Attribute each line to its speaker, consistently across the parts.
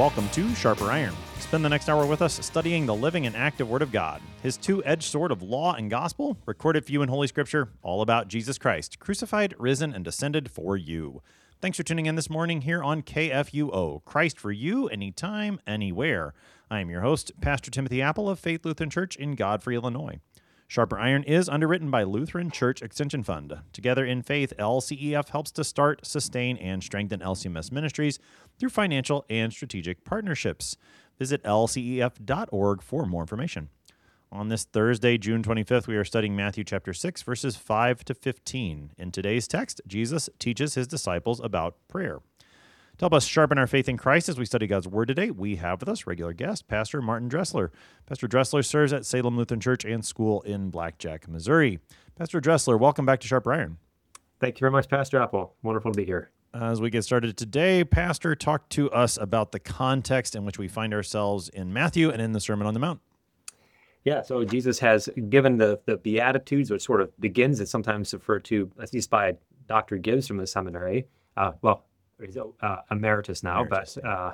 Speaker 1: welcome to Sharper Iron. Spend the next hour with us studying the living and active Word of God, His two-edged sword of law and gospel, recorded for you in Holy Scripture, all about Jesus Christ, crucified, risen, and descended for you. Thanks for tuning in this morning here on KFUO, Christ for you, anytime, anywhere. I am your host, Pastor Timothy Apple of Faith Lutheran Church in Godfrey, Illinois. Sharper Iron is underwritten by Lutheran Church Extension Fund. Together in Faith, LCEF helps to start, sustain, and strengthen LCMS ministries through financial and strategic partnerships. Visit lcef.org for more information. On this Thursday, June 25th, we are studying Matthew chapter 6, verses 5 to 15. In today's text, Jesus teaches his disciples about prayer. To help us sharpen our faith in Christ as we study God's Word today, we have with us regular guest, Pastor Martin Dressler. Pastor Dressler serves at Salem Lutheran Church and School in Blackjack, Missouri. Pastor Dressler, welcome back to Sharper Iron.
Speaker 2: Thank you very much, Pastor Apple. Wonderful to be here.
Speaker 1: As we get started today, Pastor, talk to us about the context in which we find ourselves in Matthew and in the Sermon on the Mount.
Speaker 2: Yeah, so Jesus has given the Beatitudes, which sort of begins, it's sometimes referred to, at least by Dr. Gibbs from the seminary. He's emeritus now, but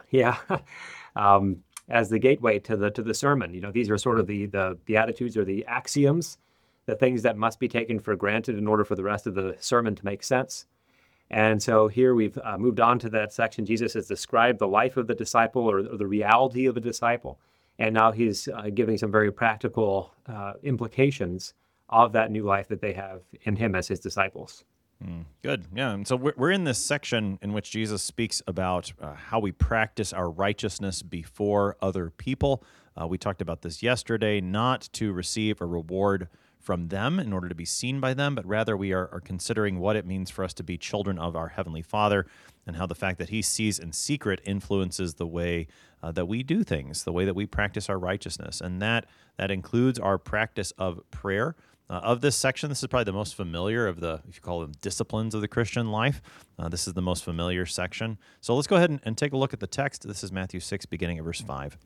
Speaker 2: as the gateway to the sermon. You know, these are sort of the Beatitudes or the axioms, the things that must be taken for granted in order for the rest of the sermon to make sense. And so here we've moved on to that section. Jesus has described the life of the disciple or the reality of a disciple. And now he's giving some very practical implications of that new life that they have in him as his disciples.
Speaker 1: Good. Yeah. And so we're in this section in which Jesus speaks about how we practice our righteousness before other people. We talked about this yesterday, not to receive a reward from them in order to be seen by them, but rather we are considering what it means for us to be children of our Heavenly Father and how the fact that He sees in secret influences the way that we do things, the way that we practice our righteousness. And that includes our practice of prayer. Of this section, this is probably the most familiar of the, if you call them, disciplines of the Christian life. This is the most familiar section. So let's go ahead and take a look at the text. This is Matthew 6, beginning at verse 5.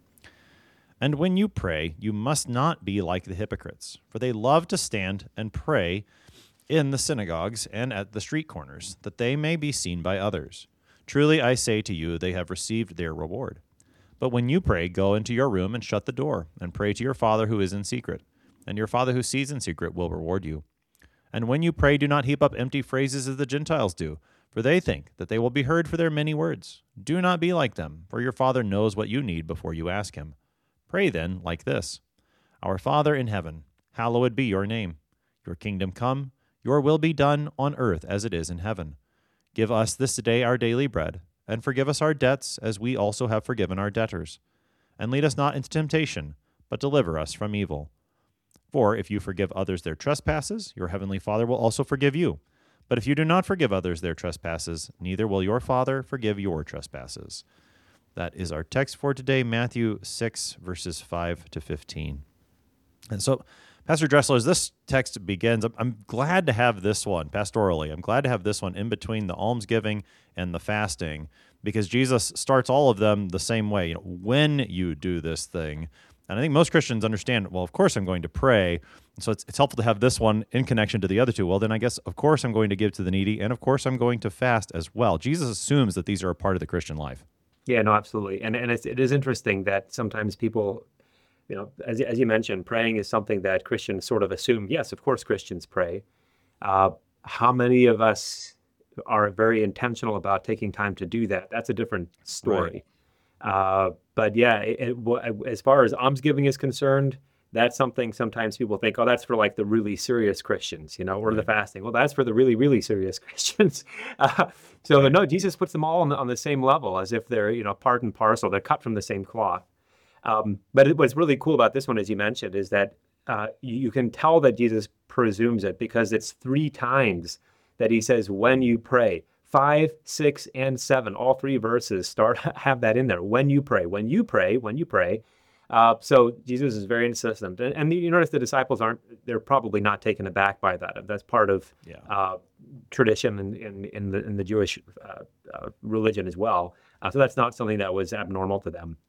Speaker 1: And when you pray, you must not be like the hypocrites, for they love to stand and pray in the synagogues and at the street corners, that they may be seen by others. Truly I say to you, they have received their reward. But when you pray, go into your room and shut the door, and pray to your Father who is in secret. And your Father who sees in secret will reward you. And when you pray, do not heap up empty phrases as the Gentiles do, for they think that they will be heard for their many words. Do not be like them, for your Father knows what you need before you ask Him. Pray then like this: Our Father in heaven, hallowed be your name. Your kingdom come, your will be done on earth as it is in heaven. Give us this day our daily bread, and forgive us our debts as we also have forgiven our debtors. And lead us not into temptation, but deliver us from evil. For if you forgive others their trespasses, your heavenly Father will also forgive you. But if you do not forgive others their trespasses, neither will your Father forgive your trespasses. That is our text for today, Matthew 6, verses 5 to 15. And so, Pastor Dressler, as this text begins, I'm glad to have this one, pastorally, I'm glad to have this one in between the almsgiving and the fasting, because Jesus starts all of them the same way. You know, when you do this thing. And I think most Christians understand, well, of course I'm going to pray. So it's helpful to have this one in connection to the other two. Well, then I guess, of course, I'm going to give to the needy, and of course I'm going to fast as well. Jesus assumes that these are a part of the Christian life.
Speaker 2: Yeah, no, absolutely. And it is interesting that sometimes people, you know, as you mentioned, praying is something that Christians sort of assume. Yes, of course Christians pray. How many of us are very intentional about taking time to do that? That's a different story. Right. But yeah, as far as almsgiving is concerned, that's something sometimes people think, oh, that's for like the really serious Christians, you know, or the fasting. Well, that's for the really, really serious Christians. No, Jesus puts them all on the same level as if they're, you know, part and parcel. They're cut from the same cloth. But what's really cool about this one, as you mentioned, is that you can tell that Jesus presumes it because it's 3 times that he says, when you pray. 5, 6, and 7, all 3 verses have that in there. When you pray, when you pray, when you pray. So Jesus is very insistent. And you notice the disciples they're probably not taken aback by that. That's part of tradition in the Jewish religion as well. So that's not something that was abnormal to them.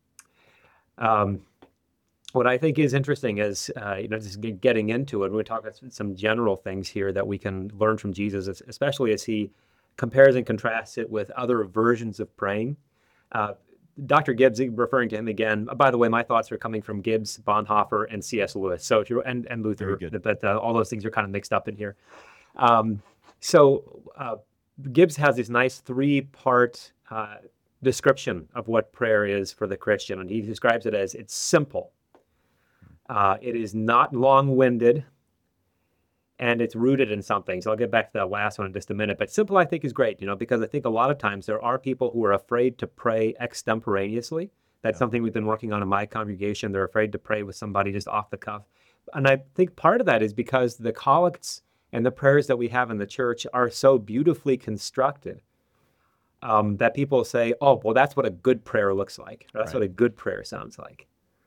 Speaker 2: What I think is interesting is, just getting into it, we're talking about some general things here that we can learn from Jesus, especially as he compares and contrasts it with other versions of praying. Dr. Gibbs, referring to him again. By the way, my thoughts are coming from Gibbs, Bonhoeffer, and C.S. Lewis. So if you and
Speaker 1: Very
Speaker 2: Luther,
Speaker 1: good.
Speaker 2: but all those things are kind of mixed up in here. Um, so Gibbs has this nice three-part description of what prayer is for the Christian, and he describes it as it's simple, it is not long-winded, and it's rooted in something. So I'll get back to that last one in just a minute. But simple, I think, is great, because I think a lot of times there are people who are afraid to pray extemporaneously. That's something we've been working on in my congregation. They're afraid to pray with somebody just off the cuff. And I think part of that is because the collects and the prayers that we have in the church are so beautifully constructed that people say, oh, well, that's what a good prayer looks like. Or that's what a good prayer sounds like.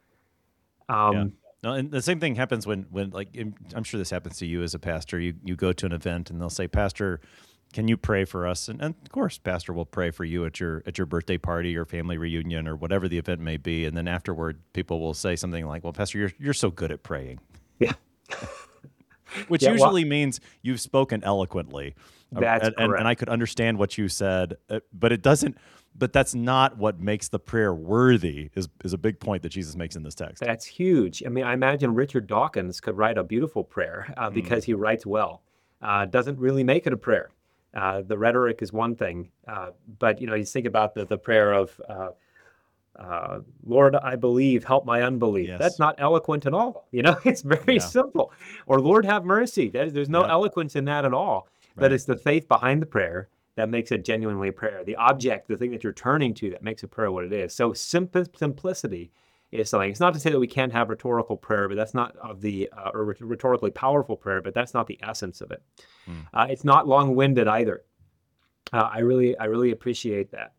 Speaker 1: No, and the same thing happens when like, I'm sure this happens to you as a pastor. You go to an event and they'll say, Pastor, can you pray for us? And of course, Pastor will pray for you at your birthday party or family reunion or whatever the event may be. And then afterward, people will say something like, well, Pastor, you're so good at praying.
Speaker 2: Yeah.
Speaker 1: Which usually means you've spoken eloquently.
Speaker 2: That's correct.
Speaker 1: And I could understand what you said, but it doesn't. But that's not what makes the prayer worthy, is a big point that Jesus makes in this text.
Speaker 2: That's huge. I mean, I imagine Richard Dawkins could write a beautiful prayer because he writes well. Doesn't really make it a prayer. The rhetoric is one thing, but you think about the prayer of, Lord, I believe, help my unbelief.
Speaker 1: Yes.
Speaker 2: That's not eloquent at all. It's very simple. Or Lord, have mercy. There's no eloquence in that at all. But it's the faith behind the prayer that makes it genuinely a prayer. The object, the thing that you're turning to, that makes a prayer what it is. So simplicity is something. It's not to say that we can't have rhetorical prayer, but that's not of the or rhetorically powerful prayer, but that's not the essence of it. It's not long-winded either. I really appreciate that.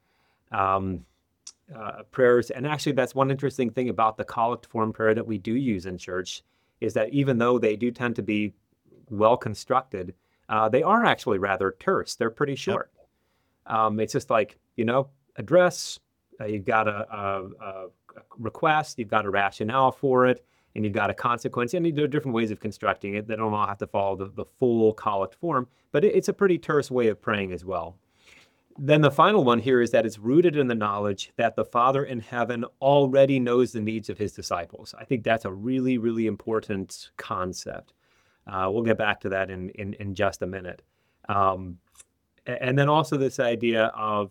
Speaker 2: Prayers, and actually, that's one interesting thing about the collect form prayer that we do use in church, is that even though they do tend to be well constructed, they are actually rather terse. They're pretty short. It's just like, address, you've got a request, you've got a rationale for it, and you've got a consequence. And there are different ways of constructing it. They don't all have to follow the full collect form, but it's a pretty terse way of praying as well. Then the final one here is that it's rooted in the knowledge that the Father in heaven already knows the needs of his disciples. I think that's a really, really important concept. We'll get back to that in just a minute. And then also this idea of,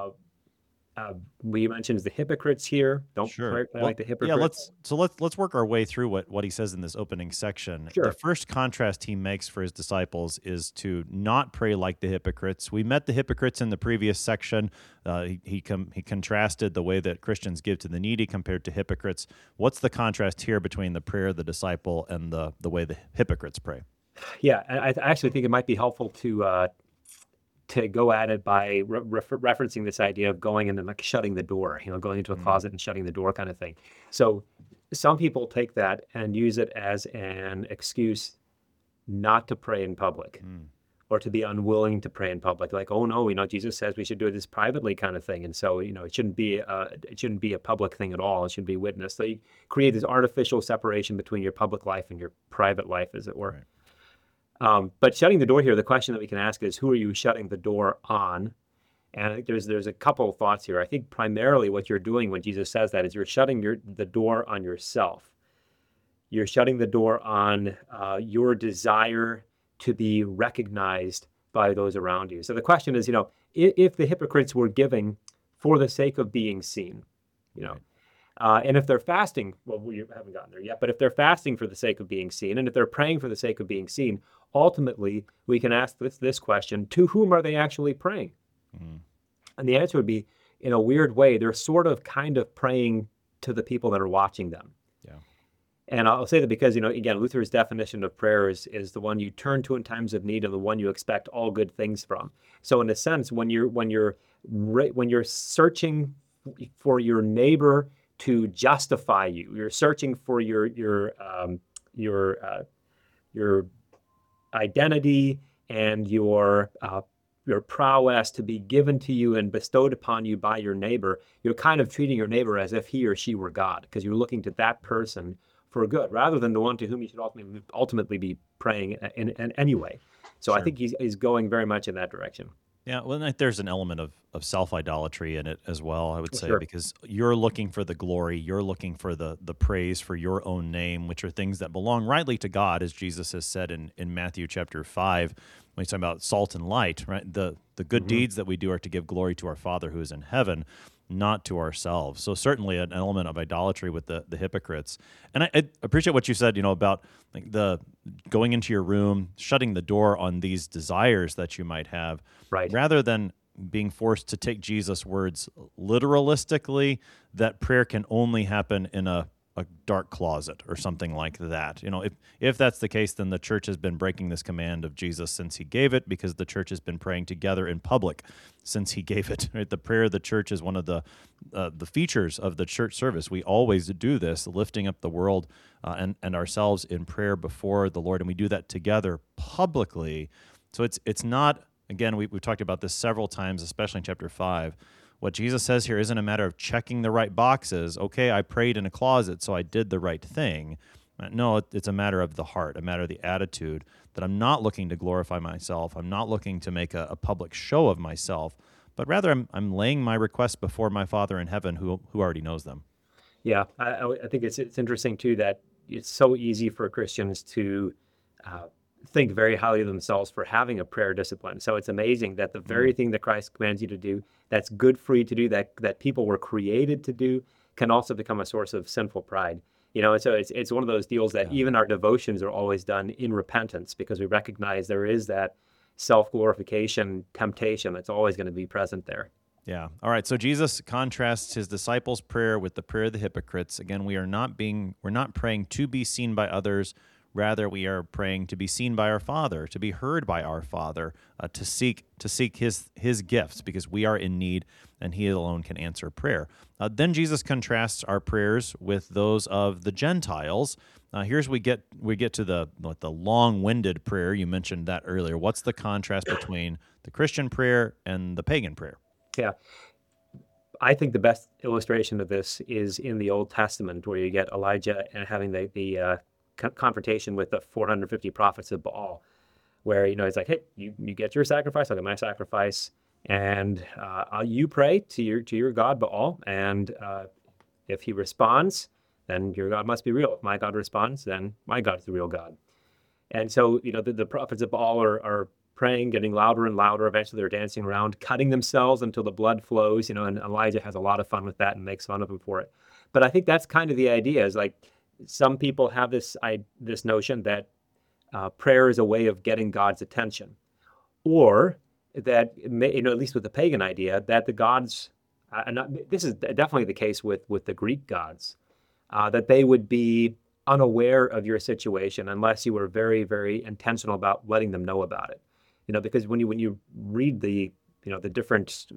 Speaker 2: we mentioned the hypocrites here. Don't pray like the hypocrites.
Speaker 1: Yeah, let's work our way through what he says in this opening section.
Speaker 2: Sure.
Speaker 1: The first contrast he makes for his disciples is to not pray like the hypocrites. We met the hypocrites in the previous section. He contrasted the way that Christians give to the needy compared to hypocrites. What's the contrast here between the prayer of the disciple and the way the hypocrites pray?
Speaker 2: Yeah, I actually think it might be helpful to go at it by referencing this idea of going and then like shutting the door, going into a closet and shutting the door kind of thing. So some people take that and use it as an excuse not to pray in public or to be unwilling to pray in public. Like, oh no, Jesus says we should do this privately kind of thing. And so, it shouldn't be a public thing at all. It should be witnessed. So you create this artificial separation between your public life and your private life, as it were.
Speaker 1: Right.
Speaker 2: But shutting the door here, the question that we can ask is, who are you shutting the door on? And I think there's a couple of thoughts here. I think primarily what you're doing when Jesus says that is you're shutting the door on yourself. You're shutting the door on your desire to be recognized by those around you. So the question is, if the hypocrites were giving for the sake of being seen, and if they're fasting, well, we haven't gotten there yet, but if they're fasting for the sake of being seen, and if they're praying for the sake of being seen, ultimately, we can ask this question, to whom are they actually praying? And the answer would be, in a weird way, they're sort of kind of praying to the people that are watching them.
Speaker 1: Yeah.
Speaker 2: And I'll say that because, again, Luther's definition of prayer is the one you turn to in times of need and the one you expect all good things from. So in a sense, when you're searching for your neighbor to justify you, you're searching for your identity and your prowess to be given to you and bestowed upon you by your neighbor, you're kind of treating your neighbor as if he or she were God, because you're looking to that person for good, rather than the one to whom you should ultimately be praying in any way. So
Speaker 1: Sure.
Speaker 2: I think he's going very much in that direction.
Speaker 1: Yeah, well, and there's an element of self-idolatry in it as well, I would say,
Speaker 2: Sure.
Speaker 1: because you're looking for the glory, you're looking for the praise for your own name, which are things that belong rightly to God, as Jesus has said in Matthew chapter 5, when he's talking about salt and light, right? The good
Speaker 2: Hmm.
Speaker 1: deeds that we do are to give glory to our Father who is in heaven, not to ourselves. So certainly an element of idolatry with the hypocrites. And I appreciate what you said, about like the going into your room, shutting the door on these desires that you might have,
Speaker 2: Right.
Speaker 1: rather than being forced to take Jesus' words literalistically, that prayer can only happen in a dark closet or something like that. If that's the case, then the church has been breaking this command of Jesus since he gave it, because the church has been praying together in public since he gave it. Right? The prayer of the church is one of the features of the church service. We always do this, lifting up the world and ourselves in prayer before the Lord, and we do that together publicly. So it's not. Again, we've talked about this several times, especially in chapter 5. What Jesus says here isn't a matter of checking the right boxes. Okay, I prayed in a closet, so I did the right thing. No, it's a matter of the heart, a matter of the attitude, that I'm not looking to glorify myself. I'm not looking to make a public show of myself, but rather I'm laying my requests before my Father in heaven who already knows them.
Speaker 2: Yeah, I think it's interesting too that it's so easy for Christians to uh, think very highly of themselves for having a prayer discipline. So it's amazing that the very
Speaker 1: Mm,
Speaker 2: thing that Christ commands you to do, that's good for you to do, that people were created to do, can also become a source of sinful pride. And so it's one of those deals that
Speaker 1: yeah.
Speaker 2: even our devotions are always done in repentance, because we recognize there is that self-glorification temptation that's always going to be present there.
Speaker 1: Yeah. All right. So Jesus contrasts his disciples' prayer with the prayer of the hypocrites. Again, we're not praying to be seen by others. Rather, we are praying to be seen by our Father, to be heard by our Father, to seek his gifts, because we are in need, and He alone can answer prayer. Then Jesus contrasts our prayers with those of the Gentiles. Here's we get to the long-winded prayer. You mentioned that earlier. What's the contrast between the Christian prayer and the pagan prayer?
Speaker 2: Yeah. I think the best illustration of this is in the Old Testament, where you get Elijah and having the confrontation with the 450 prophets of Baal, where it's like, hey, you get your sacrifice, I'll get my sacrifice, and you pray to your God Baal, and if he responds, then your God must be real. If my God responds, then my God is the real God. And so, the prophets of Baal are praying, getting louder and louder. Eventually, they're dancing around, cutting themselves until the blood flows, and Elijah has a lot of fun with that and makes fun of him for it. But I think that's kind of the idea, is like some people have this notion that prayer is a way of getting God's attention, or that, at least with the pagan idea, that the gods, this is definitely the case with the Greek gods, that they would be unaware of your situation unless you were very, very intentional about letting them know about it. Because when you read the different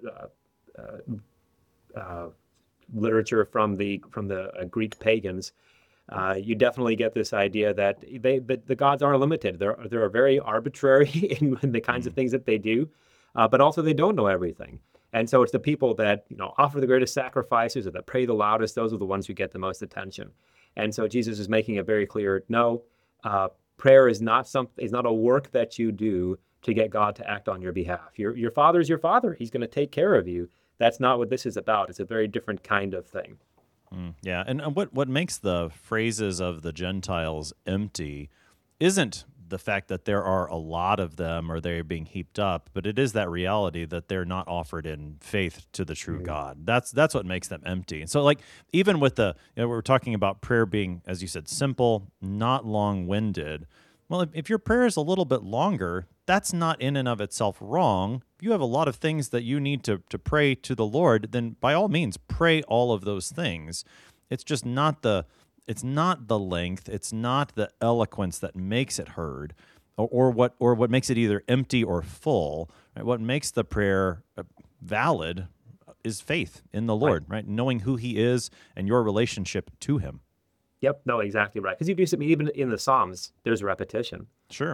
Speaker 2: uh, literature from the Greek pagans, you definitely get this idea that the gods are limited. They're very arbitrary in the kinds of
Speaker 1: Mm.
Speaker 2: things that they do, but also they don't know everything. And so it's the people that offer the greatest sacrifices or that pray the loudest. Those are the ones who get the most attention. And so Jesus is making it very clear: no, prayer is not a work that you do to get God to act on your behalf. Your father is your father. He's going to take care of you. That's not what this is about. It's a very different kind of thing.
Speaker 1: Yeah, and what makes the phrases of the Gentiles empty isn't the fact that there are a lot of them or they're being heaped up, but it is that reality that they're not offered in faith to the true
Speaker 2: Mm.
Speaker 1: God. That's what makes them empty. And so, like, even with we're talking about prayer being, as you said, simple, not long-winded. Well, if your prayer is a little bit longer, that's not in and of itself wrong. If you have a lot of things that you need to pray to the Lord, then by all means pray all of those things. It's just not the length, it's not the eloquence that makes it heard, or what makes it either empty or full. Right? What makes the prayer valid is faith in the
Speaker 2: Right.
Speaker 1: Lord, right? Knowing who He is and your relationship to Him.
Speaker 2: Yep. No, exactly right. Because you do something even in the Psalms, there's repetition.
Speaker 1: Sure.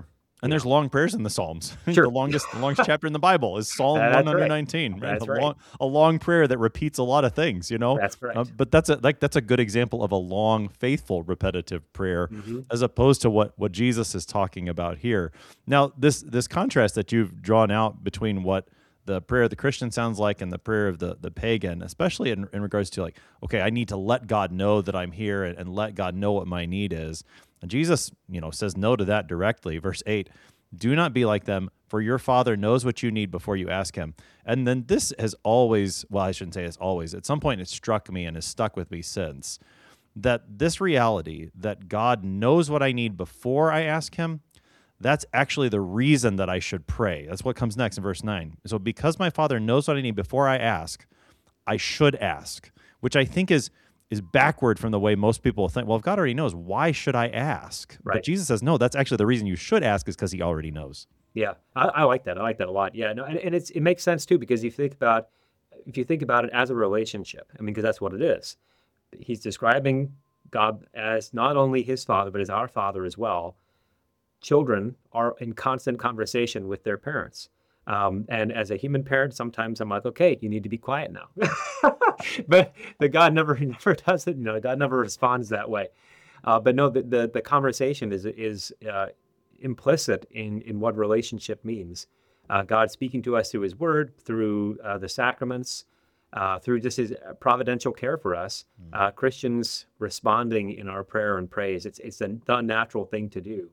Speaker 1: And
Speaker 2: you
Speaker 1: there's
Speaker 2: know.
Speaker 1: long prayers in the Psalms.
Speaker 2: Sure.
Speaker 1: The longest chapter in the Bible is Psalm
Speaker 2: That's right.
Speaker 1: 119, right?
Speaker 2: That's right.
Speaker 1: A long prayer that repeats a lot of things, you know.
Speaker 2: That's correct.
Speaker 1: But that's a good example of a long, faithful, repetitive prayer,
Speaker 2: Hmm.
Speaker 1: as opposed to what Jesus is talking about here. Now, this contrast that you've drawn out between what the prayer of the Christian sounds like and the prayer of the pagan, especially in regards to like, okay, I need to let God know that I'm here and let God know what my need is. And Jesus, says no to that directly. Verse 8, do not be like them, for your Father knows what you need before you ask him. And then this has always, well, I shouldn't say it's always, at some point it struck me and has stuck with me since, that this reality that God knows what I need before I ask him, that's actually the reason that I should pray. That's what comes next in verse 9. So because my Father knows what I need before I ask, I should ask, which I think is backward from the way most people think. Well, if God already knows, why should I ask?
Speaker 2: Right.
Speaker 1: But Jesus says, no, that's actually the reason you should ask, is because he already knows.
Speaker 2: Yeah, I like that. I like that a lot. Yeah, no, and it makes sense too, because if you think about it as a relationship, I mean, because that's what it is. He's describing God as not only his Father, but as our Father as well. Children are in constant conversation with their parents. And as a human parent, sometimes I'm like, okay, you need to be quiet now. But God never does it. God never responds that way. But no, the conversation is implicit in what relationship means. God speaking to us through his word, through the sacraments, through just his providential care for us. Christians responding in our prayer and praise. It's the natural thing to do.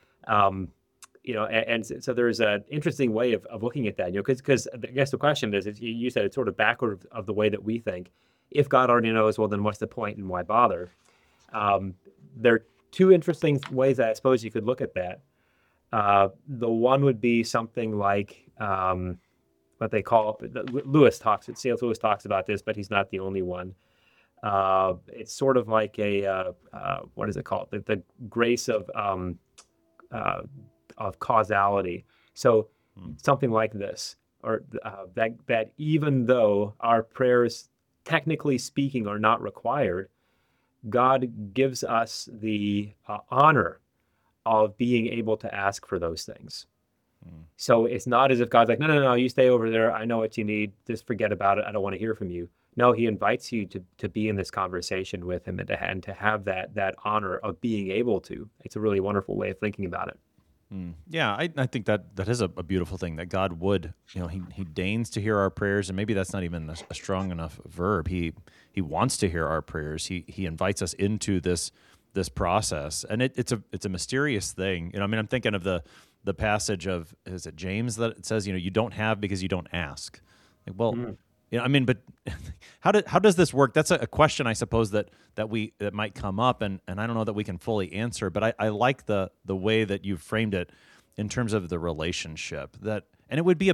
Speaker 2: And so there's an interesting way of looking at that, because I guess the question is, you said it's sort of backward of the way that we think. If God already knows, well, then what's the point and why bother? There are two interesting ways that I suppose you could look at that. The one would be something like what they call, C.S. Lewis talks about this, but he's not the only one. It's sort of like what is it called? The grace of causality. So something like this, or that even though our prayers, technically speaking, are not required, God gives us the honor of being able to ask for those things. So it's not as if God's like, no, you stay over there. I know what you need. Just forget about it. I don't want to hear from you. No, he invites you to be in this conversation with him and to have that honor of being able to. It's a really wonderful way of thinking about it.
Speaker 1: Yeah, I think that is a beautiful thing, that God would, he deigns to hear our prayers, and maybe that's not even a strong enough verb. He wants to hear our prayers. He invites us into this process, and it's a mysterious thing. I'm thinking of the passage of, is it James, that it says, you don't have because you don't ask. Like, well, but how does this work? That's a question, I suppose, that might come up, and I don't know that we can fully answer. But I like the way that you've framed it in terms of the relationship. And it would be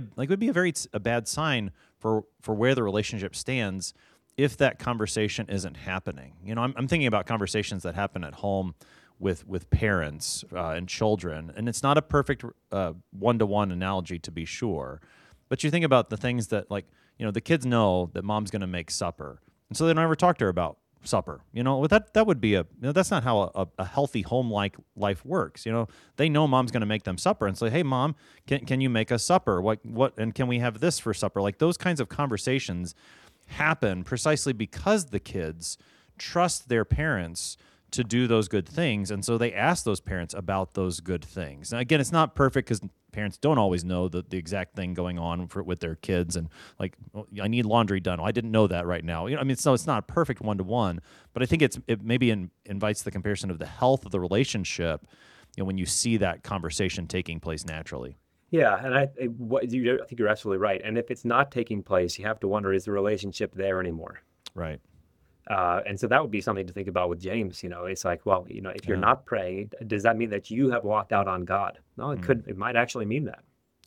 Speaker 1: a bad sign for where the relationship stands if that conversation isn't happening. I'm thinking about conversations that happen at home with parents and children, and it's not a perfect one-to-one analogy, to be sure. But you think about the things that, like, the kids know that mom's going to make supper, and so they don't ever talk to her about supper. That would be that's not how a healthy home-like life works. They know mom's going to make them supper, and say, hey, mom, can you make us supper? What and can we have this for supper? Like, those kinds of conversations happen precisely because the kids trust their parents to do those good things, and so they ask those parents about those good things. Now, again, it's not perfect because parents don't always know the exact thing going on with their kids, and like, I need laundry done. I didn't know that right now. So it's not a perfect one-to-one, but I think it maybe invites the comparison of the health of the relationship, when you see that conversation taking place naturally.
Speaker 2: Yeah, and I think you're absolutely right. And if it's not taking place, you have to wonder, is the relationship there anymore?
Speaker 1: Right.
Speaker 2: And so that would be something to think about with James. It's like, well, if you're not praying, does that mean that you have walked out on God? No, it might actually mean that.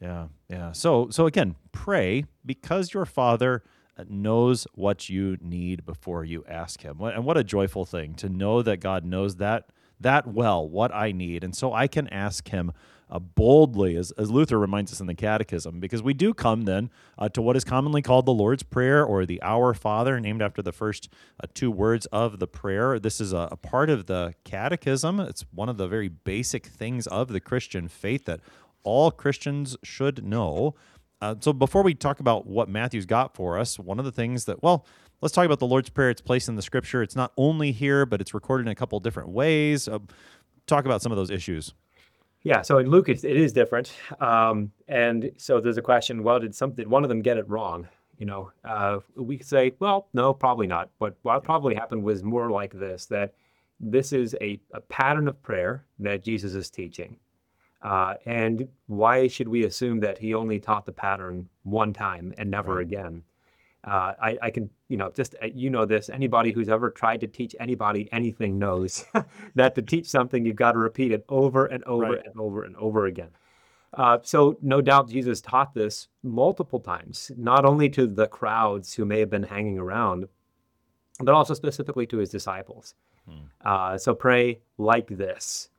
Speaker 1: Yeah. So again, pray because your Father knows what you need before you ask him. And what a joyful thing to know that God knows that that well what I need. And so I can ask him boldly, as Luther reminds us in the Catechism, because we do come then to what is commonly called the Lord's Prayer or the Our Father, named after the first two words of the prayer. This is a part of the Catechism. It's one of the very basic things of the Christian faith that all Christians should know. So before we talk about what Matthew's got for us, one of the things that, well, let's talk about the Lord's Prayer. It's placed in the Scripture. It's not only here, but it's recorded in a couple different ways. Talk about some of those issues.
Speaker 2: Yeah, so in Luke, it is different. And so there's a question, well, did one of them get it wrong? We could say, well, no, probably not. But what probably happened was more like this, that this is a pattern of prayer that Jesus is teaching. And why should we assume that he only taught the pattern one time and never again? I can, just, this, anybody who's ever tried to teach anybody anything knows that to teach something, you've got to repeat it over and over and over and over again. So no doubt Jesus taught this multiple times, not only to the crowds who may have been hanging around, but also specifically to his disciples. So pray like this.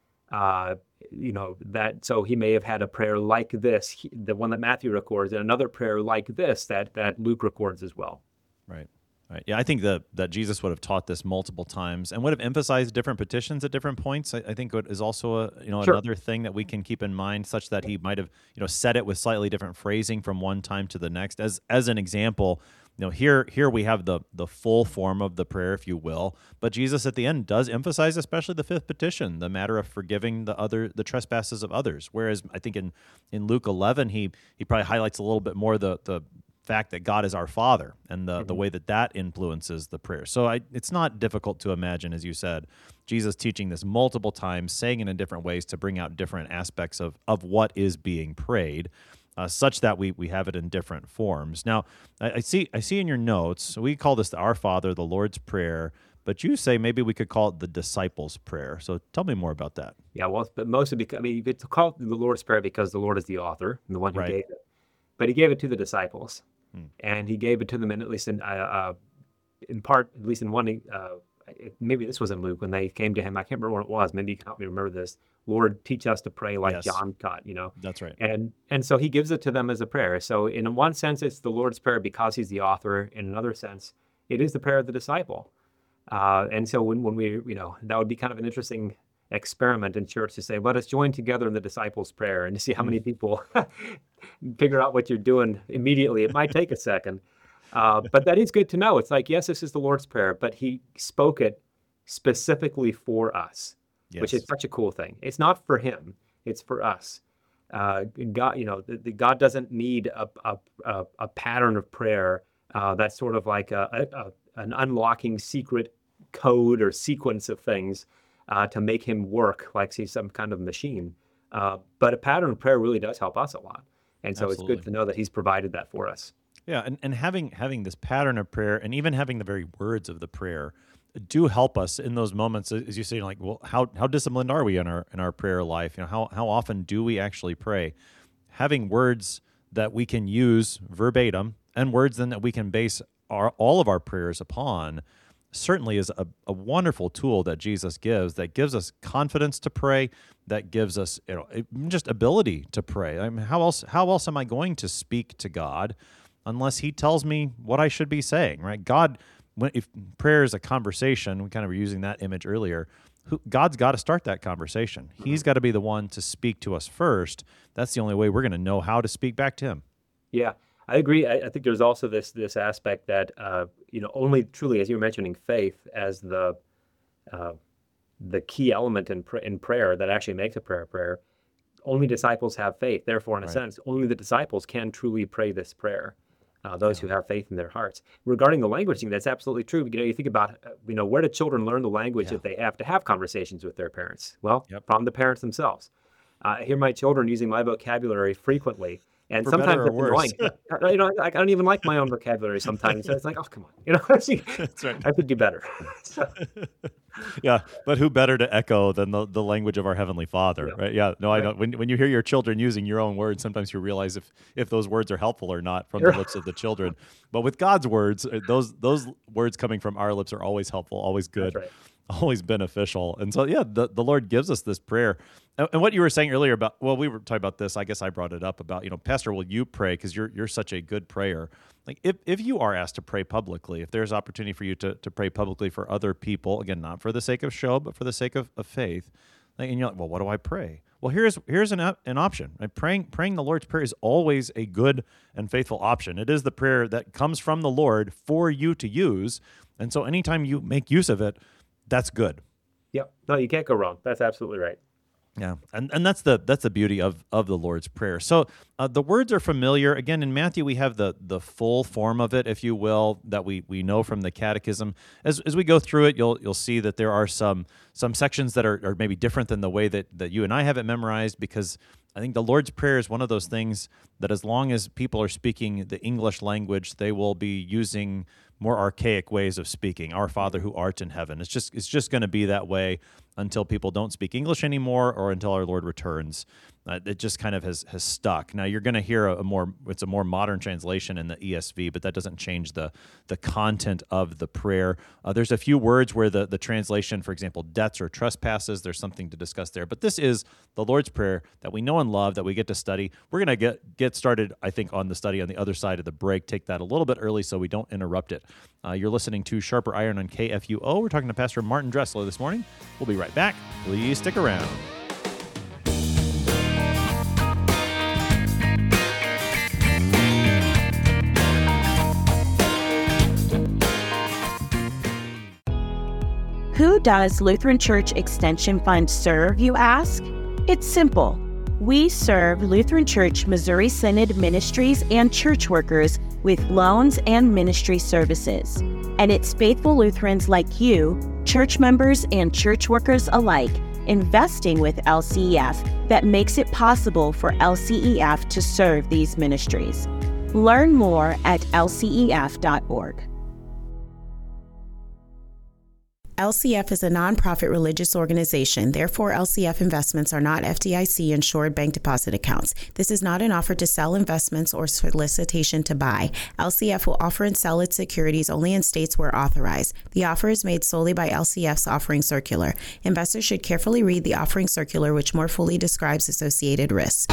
Speaker 2: So he may have had a prayer like this, the one that Matthew records, and another prayer like this that Luke records as well.
Speaker 1: Right. Yeah, I think that Jesus would have taught this multiple times and would have emphasized different petitions at different points. I think it is also
Speaker 2: Sure.
Speaker 1: another thing that we can keep in mind, such that he might have said it with slightly different phrasing from one time to the next. As an example, here we have the full form of the prayer, if you will, but Jesus at the end does emphasize especially the fifth petition, the matter of forgiving the trespasses of others. Whereas I think in Luke 11 he probably highlights a little bit more the fact that God is our Father and the way that influences the prayer. So it's not difficult to imagine, as you said, Jesus teaching this multiple times, saying it in different ways to bring out different aspects of what is being prayed. Such that we have it in different forms. Now, I see in your notes, we call this the Our Father, the Lord's Prayer, but you say maybe we could call it the Disciples' Prayer. So tell me more about that.
Speaker 2: Yeah, well, but mostly because, you could call it the Lord's Prayer because the Lord is the author and the one who gave it. But he gave it to the disciples, and he gave it to them in part, at least in one, maybe this was in Luke, when they came to him. I can't remember what it was. Maybe you can help me remember this. Lord, teach us to pray like John taught,
Speaker 1: That's right.
Speaker 2: And so he gives it to them as a prayer. So in one sense, it's the Lord's Prayer because he's the author. In another sense, it is the prayer of the disciple. And so when we, that would be kind of an interesting experiment in church to say, let us join together in the disciples' prayer and to see how many people figure out what you're doing immediately. It might take a second. But that is good to know. It's like, yes, this is the Lord's Prayer, but he spoke it specifically for us. Yes. Which is such a cool thing. It's not for him; it's for us. God, God doesn't need a pattern of prayer that's sort of like an unlocking secret code or sequence of things to make him work like he's some kind of machine. But a pattern of prayer really does help us a lot, and so Absolutely. It's good to know that he's provided that for us.
Speaker 1: Yeah, and having this pattern of prayer, and even having the very words of the prayer, do help us in those moments, as you say, like, well, how disciplined are we in our prayer life? How often do we actually pray? Having words that we can use verbatim and words then that we can base all of our prayers upon certainly is a wonderful tool that Jesus gives, that gives us confidence to pray, that gives us just ability to pray. I mean, how else am I going to speak to God unless he tells me what I should be saying, right? God, if prayer is a conversation, we kind of were using that image earlier, God's got to start that conversation. He's got to be the one to speak to us first. That's the only way we're going to know how to speak back to him.
Speaker 2: Yeah, I agree. I think there's also this aspect that, only truly, as you were mentioning, faith as the key element in prayer that actually makes a prayer. Only disciples have faith. Therefore, in a sense, only the disciples can truly pray this prayer. Those who have faith in their hearts. Regarding the language thing, that's absolutely true. You think about, where do children learn the language that they have to have conversations with their parents? Well, from the parents themselves. I hear my children using my vocabulary frequently, and
Speaker 1: For
Speaker 2: sometimes
Speaker 1: better or
Speaker 2: it's annoying. I don't even like my own vocabulary sometimes. So it's like, oh, come on.
Speaker 1: That's right.
Speaker 2: I could do better.
Speaker 1: Yeah, but who better to echo than the language of our Heavenly Father, right? Yeah, no, I know. When you hear your children using your own words, sometimes you realize if those words are helpful or not from the lips of the children. But with God's words, those words coming from our lips are always helpful, always good.
Speaker 2: That's right.
Speaker 1: always beneficial. And so, yeah, the Lord gives us this prayer. And what you were saying earlier about, well, we were talking about this. I guess I brought it up about, Pastor, will you pray? Because you're such a good prayer. Like if you are asked to pray publicly, if there's opportunity for you to pray publicly for other people, again, not for the sake of show, but for the sake of faith, and you're like, well, what do I pray? Well, here's an option. Right? Praying the Lord's Prayer is always a good and faithful option. It is the prayer that comes from the Lord for you to use. And so anytime you make use of it, that's good.
Speaker 2: Yep. No, you can't go wrong. That's absolutely right.
Speaker 1: Yeah, and that's the beauty of the Lord's Prayer. So the words are familiar. Again, in Matthew, we have the full form of it, if you will, that we know from the Catechism. As we go through it, you'll see that there are some sections that are maybe different than the way that you and I have it memorized, because I think the Lord's Prayer is one of those things that as long as people are speaking the English language, they will be using more archaic ways of speaking. Our Father who art in heaven. It's just going to be that way until people don't speak English anymore, or until our Lord returns. It just kind of has stuck. Now you're going to hear it's a more modern translation in the ESV, but that doesn't change the content of the prayer. There's a few words where the translation, for example, debts or trespasses, there's something to discuss there. But this is the Lord's Prayer that we know and love, that we get to study. We're going to get started, I think, on the study on the other side of the break. Take that a little bit early so we don't interrupt it. You're listening to Sharper Iron on KFUO. We're talking to Pastor Martin Dressler this morning. We'll be right back. Please stick around.
Speaker 3: Who does Lutheran Church Extension Fund serve, you ask? It's simple. We serve Lutheran Church Missouri Synod ministries and church workers with loans and ministry services. And it's faithful Lutherans like you, church members and church workers alike, investing with LCEF that makes it possible for LCEF to serve these ministries. Learn more at lcef.org.
Speaker 4: LCF is a nonprofit religious organization. Therefore, LCF investments are not FDIC-insured bank deposit accounts. This is not an offer to sell investments or solicitation to buy. LCF will offer and sell its securities only in states where authorized. The offer is made solely by LCF's offering circular. Investors should carefully read the offering circular, which more fully describes associated risks.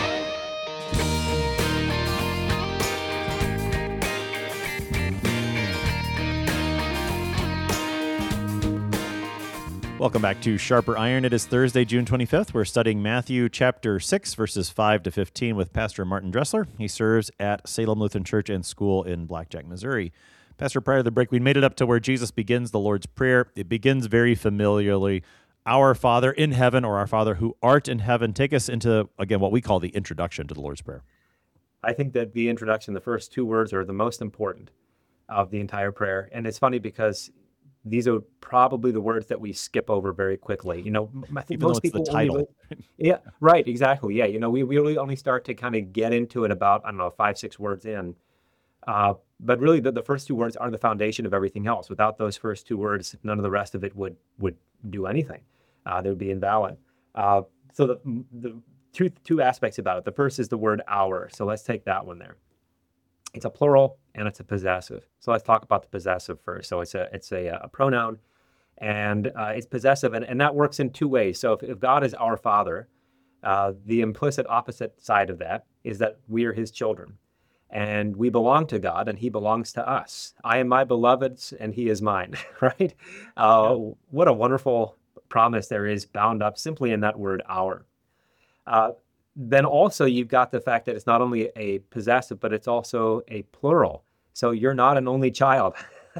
Speaker 1: Welcome back to Sharper Iron. It is Thursday, June 25th. We're studying Matthew chapter 6, verses 5 to 15 with Pastor Martin Dressler. He serves at Salem Lutheran Church and School in Blackjack, Missouri. Pastor, prior to the break, we made it up to where Jesus begins the Lord's Prayer. It begins very familiarly, Our Father in heaven, or Our Father who art in heaven. Take us into, again, what we call the introduction to the Lord's Prayer.
Speaker 2: I think that the introduction, the first two words, are the most important of the entire prayer. And it's funny because these are probably the words that we skip over very quickly. I think
Speaker 1: Even
Speaker 2: most people
Speaker 1: the title.
Speaker 2: Yeah, right, exactly. Yeah, we really only start to kind of get into it about, 5-6 words in. But really, the first two words are the foundation of everything else. Without those first two words, none of the rest of it would do anything. They would be invalid. So the two aspects about it. The first is the word our. So let's take that one there. It's a plural and it's a possessive. So let's talk about the possessive first. So it's a pronoun, and it's possessive, and that works in two ways. So if God is our Father, the implicit opposite side of that is that we are His children, and we belong to God, and He belongs to us. I am my beloved's, and He is mine. Right? What a wonderful promise there is bound up simply in that word "our." Then also you've got the fact that it's not only a possessive, but it's also a plural. So you're not an only child.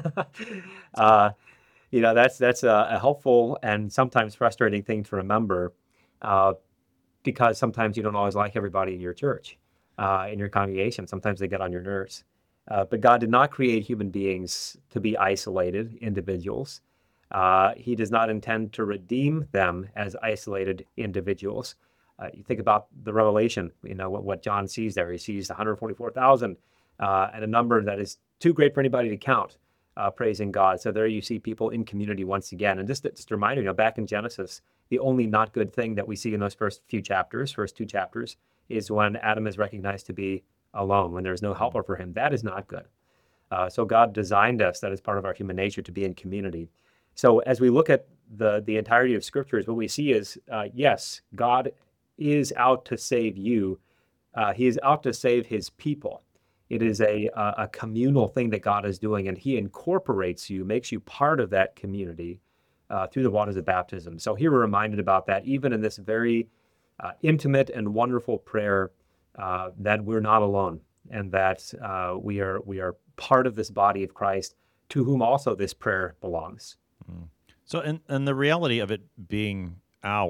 Speaker 2: That's a helpful and sometimes frustrating thing to remember, because sometimes you don't always like everybody in your church, in your congregation. Sometimes they get on your nerves. But God did not create human beings to be isolated individuals. He does not intend to redeem them as isolated individuals. You think about the Revelation, what John sees there. He sees 144,000 and a number that is too great for anybody to count, praising God. So there you see people in community once again. And just a reminder, back in Genesis, the only not good thing that we see in those first two chapters, is when Adam is recognized to be alone, when there's no helper for him. That is not good. So God designed us, that is part of our human nature, to be in community. So as we look at the entirety of scriptures, what we see is, yes, God is out to save you. He is out to save his people. It is a communal thing that God is doing, and he incorporates you, makes you part of that community through the waters of baptism. So here we're reminded about that, even in this very intimate and wonderful prayer, that we're not alone, and that we are part of this body of Christ, to whom also this prayer belongs.
Speaker 1: So, and the reality of it being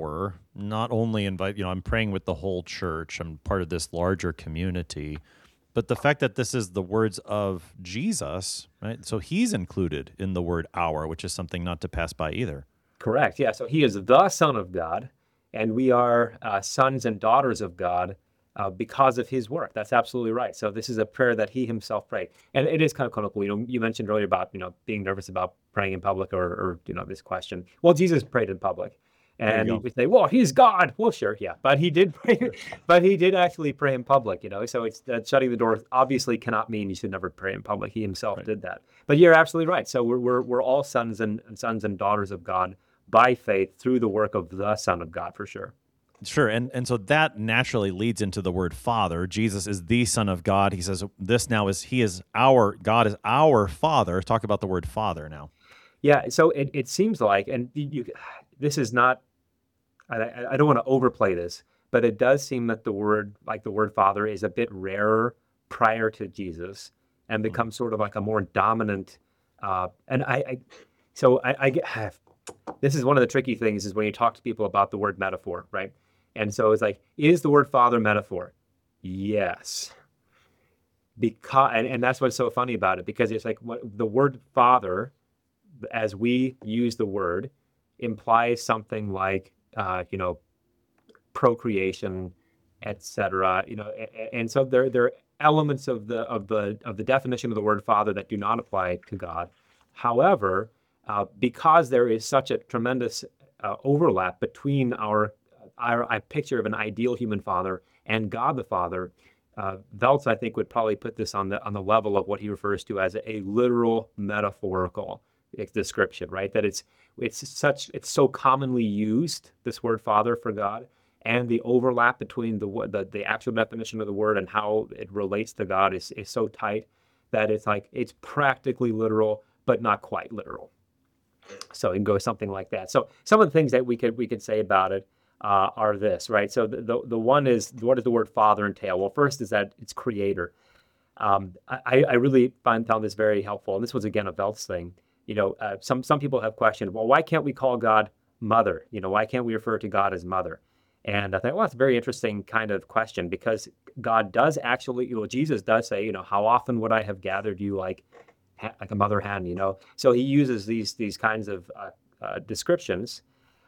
Speaker 1: not only I'm praying with the whole church, I'm part of this larger community, but the fact that this is the words of Jesus, right? So he's included in the word our, which is something not to pass by either.
Speaker 2: Correct. Yeah. So he is the Son of God, and we are sons and daughters of God because of his work. That's absolutely right. So this is a prayer that he himself prayed. And it is kind of cool. You mentioned earlier about, being nervous about praying in public or this question. Well, Jesus prayed in public. And you would say, well, he's God. Well, sure, yeah. But he did pray, but he did actually pray in public, So it's shutting the door obviously cannot mean you should never pray in public. He himself did that. But you're absolutely right. So we're all sons and daughters of God by faith through the work of the Son of God, for sure.
Speaker 1: Sure, and so that naturally leads into the word Father. Jesus is the Son of God. He says this now is God is our Father. Talk about the word Father now.
Speaker 2: Yeah, so it seems like, and this is not, I don't want to overplay this, but it does seem that the word Father is a bit rarer prior to Jesus and becomes sort of like a more dominant, and I get, this is one of the tricky things is when you talk to people about the word metaphor, right? And so it's like, is the word Father metaphor? Yes. Because, and that's what's so funny about it, because it's like the word Father, as we use the word, implies something like, procreation, etc. And so there are elements of the definition of the word Father that do not apply to God. However, because there is such a tremendous overlap between our picture of an ideal human father and God the Father, Veltz, I think, would probably put this on the level of what he refers to as a literal metaphorical description, right? That it's so commonly used, this word Father, for God, and the overlap between the actual definition of the word and how it relates to God is so tight that it's practically literal, but not quite literal. So you can go something like that. So some of the things that we could say about it are this, right? So the one is, what does the word Father entail? Well, first is that it's creator. I really found this very helpful, and this was again a Veltz thing. Some people have questioned, well, why can't we call God Mother? Why can't we refer to God as Mother? And I think, well, that's a very interesting kind of question, because God does actually, Jesus does say, how often would I have gathered you like a mother hen, So he uses these kinds of descriptions.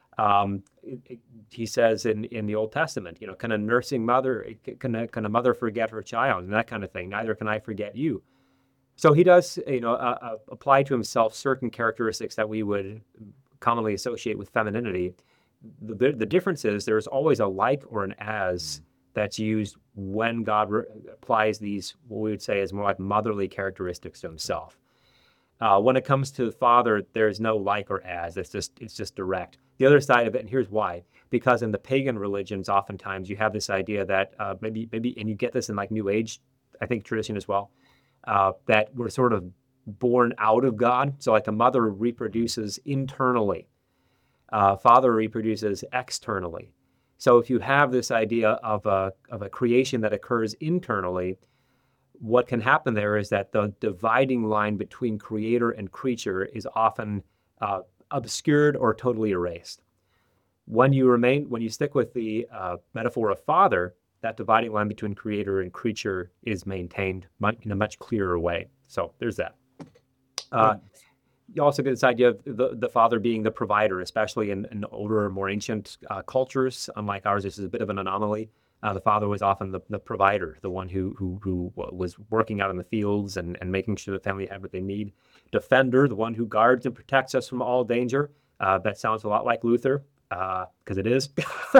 Speaker 2: He says in the Old Testament, can a nursing mother, can a mother forget her child, and that kind of thing? Neither can I forget you. So he does, apply to himself certain characteristics that we would commonly associate with femininity. The difference is there's always a like or an as that's used when God applies these, what we would say is more like motherly characteristics to himself. When it comes to Father, there's no like or as. It's just direct. The other side of it, and here's why: because in the pagan religions, oftentimes you have this idea that maybe, and you get this in like New Age, I think, tradition as well, that we're sort of born out of God. So like a mother reproduces internally, Father reproduces externally. So if you have this idea of a creation that occurs internally, what can happen there is that the dividing line between creator and creature is often obscured or totally erased. When you stick with the metaphor of Father, that dividing line between creator and creature is maintained in a much clearer way. So there's that. You also get this idea of the Father being the provider, especially in older, more ancient cultures. Unlike ours, this is a bit of an anomaly. The Father was often the provider, the one who was working out in the fields and making sure the family had what they need. Defender, the one who guards and protects us from all danger. That sounds a lot like Luther, because it is.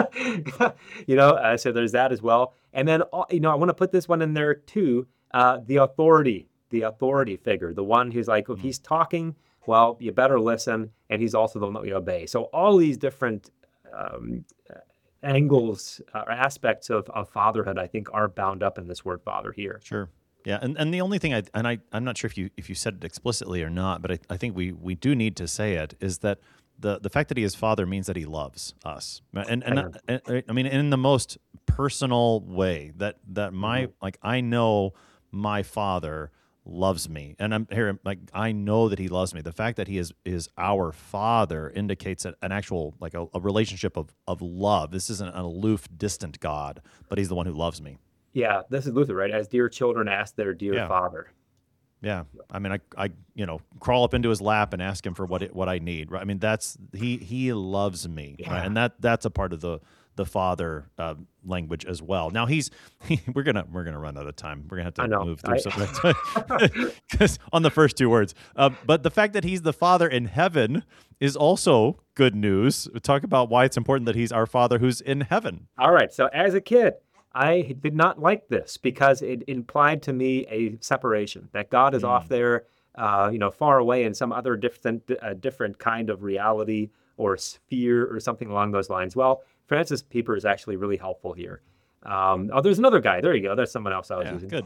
Speaker 2: So there's that as well. And then, I want to put this one in there too, the authority figure, the one who's like, if he's talking, well, you better listen, and he's also the one that we obey. So all these different um, angles or aspects of fatherhood, I think, are bound up in this word father here.
Speaker 1: Sure. Yeah, and the only thing I'm not sure if you said it explicitly or not, but I think we do need to say it, is that the fact that he is father means that he loves us, and I mean in the most personal way, that my like I know my father loves me, and I'm here like I know that he loves me. The fact that he is our father indicates an actual like a relationship of love. This isn't an aloof, distant God, but he's the one who loves me.
Speaker 2: Yeah, this is Luther, right? As dear children ask their dear father.
Speaker 1: Yeah, I mean, I crawl up into his lap and ask him for what I need. Right? I mean, that's he loves me, right? And that's a part of the father language as well. Now we're gonna run out of time. We're gonna have to move through some because on the first two words. But the fact that he's the Father in heaven is also good news. We talk about why it's important that he's our Father who's in heaven.
Speaker 2: All right. So as a kid, I did not like this because it implied to me a separation, that God is off there, far away in some other different kind of reality or sphere or something along those lines. Well, Francis Pieper is actually really helpful here. There's another guy. There you go. That's someone else I was using.
Speaker 1: Good.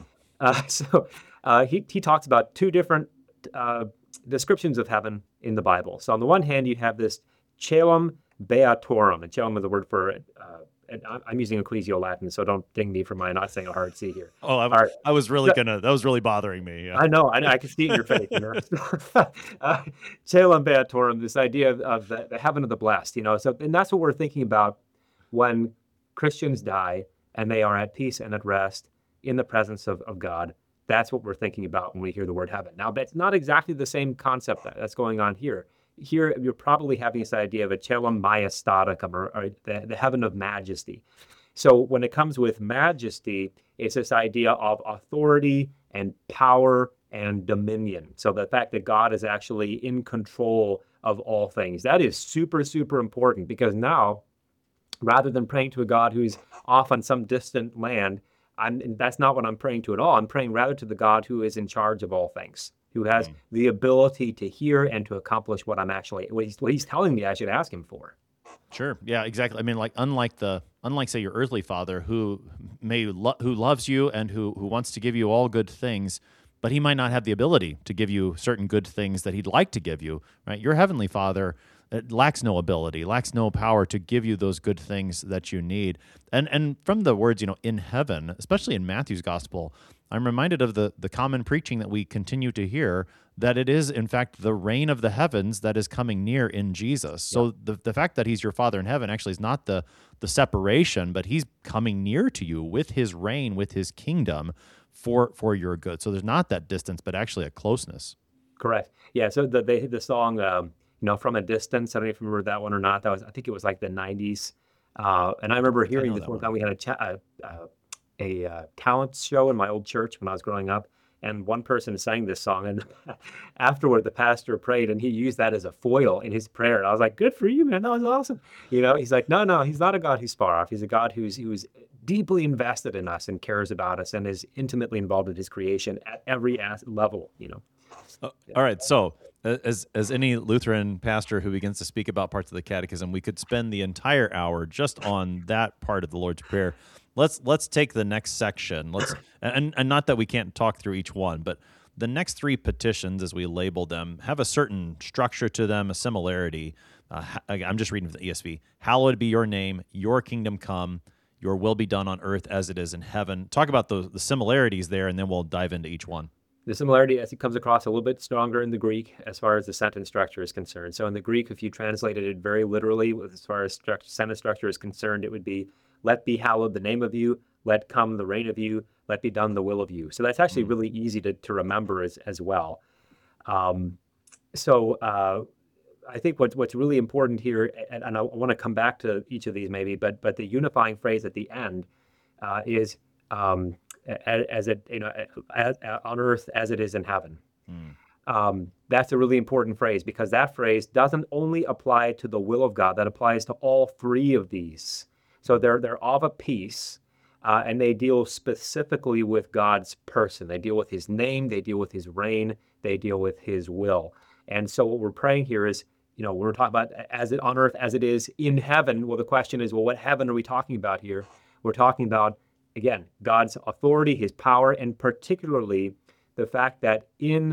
Speaker 2: He talks about two different descriptions of heaven in the Bible. So on the one hand, you have this Caelum Beatorum, and Caelum is the word for and I'm using Ecclesial Latin, so don't ding me for my not saying a hard C here.
Speaker 1: Oh, I was really that was really bothering me. Yeah.
Speaker 2: I know, I can see it in your face. Caelum Beatorum, this idea of the heaven of the blessed, so, and that's what we're thinking about when Christians die and they are at peace and at rest in the presence of God. That's what we're thinking about when we hear the word heaven. Now, that's not exactly the same concept that's going on here. Here, you're probably having this idea of a Caelum Majestaticum, or the heaven of majesty. So when it comes with majesty, it's this idea of authority and power and dominion. So the fact that God is actually in control of all things, that is super, super important, because now, rather than praying to a God who's off on some distant land, that's not what I'm praying to at all. I'm praying rather to the God who is in charge of all things, who has the ability to hear and to accomplish what he's telling me I should ask him for.
Speaker 1: Sure. Yeah, exactly. I mean, like unlike say your earthly father who loves you and who wants to give you all good things, but he might not have the ability to give you certain good things that he'd like to give you, right? Your heavenly Father lacks no ability, lacks no power to give you those good things that you need. And from the words, in heaven, especially in Matthew's gospel, I'm reminded of the common preaching that we continue to hear, that it is, in fact, the reign of the heavens that is coming near in Jesus. So the fact that he's your Father in heaven actually is not the separation, but he's coming near to you with his reign, with his kingdom for your good. So there's not that distance, but actually a closeness.
Speaker 2: Correct. Yeah, so the song, From a Distance, I don't know if you remember that one or not. I think it was like the 90s. And I remember hearing this one time. We had a talent show in my old church when I was growing up, and one person sang this song, and afterward the pastor prayed, and he used that as a foil in his prayer. And I was like, good for you, man, that was awesome. He's like, no, he's not a God who's far off. He's a God who's deeply invested in us and cares about us and is intimately involved in his creation at every level.
Speaker 1: All right, so as any Lutheran pastor who begins to speak about parts of the Catechism, we could spend the entire hour just on that part of the Lord's Prayer. Let's take the next section. And not that we can't talk through each one, but the next three petitions, as we label them, have a certain structure to them, a similarity. I'm just reading from the ESV. Hallowed be your name, your kingdom come, your will be done on earth as it is in heaven. Talk about the similarities there, and then we'll dive into each one.
Speaker 2: The similarity, as it comes across, a little bit stronger in the Greek as far as the sentence structure is concerned. So in the Greek, if you translated it very literally, as far as sentence structure is concerned, it would be, let be hallowed the name of you, let come the reign of you, let be done the will of you. So that's actually really easy to remember as well. I think what's really important here, and I want to come back to each of these maybe, but the unifying phrase at the end is as it on earth as it is in heaven. That's a really important phrase, because that phrase doesn't only apply to the will of God, that applies to all three of these. So they're of a piece, and they deal specifically with God's person. They deal with his name, they deal with his reign, they deal with his will. And so what we're praying here is, we're talking about as it on earth as it is in heaven. Well, the question is, well, what heaven are we talking about here? We're talking about, again, God's authority, his power, and particularly the fact that